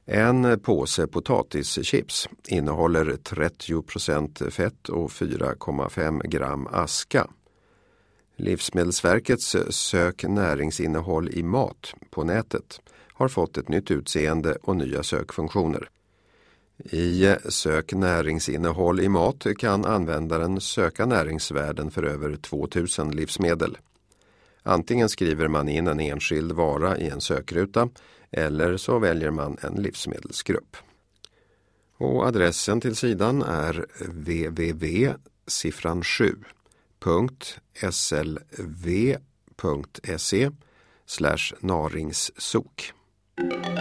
En påse potatischips innehåller 30% fett och 4,5 gram aska. Livsmedelsverkets sök näringsinnehåll i mat på nätet har fått ett nytt utseende och nya sökfunktioner. I sök näringsinnehåll i mat kan användaren söka näringsvärden för över 2000 livsmedel. Antingen skriver man in en enskild vara i en sökruta eller så väljer man en livsmedelsgrupp. Och adressen till sidan är www.siffran7.slv.se/naringssok.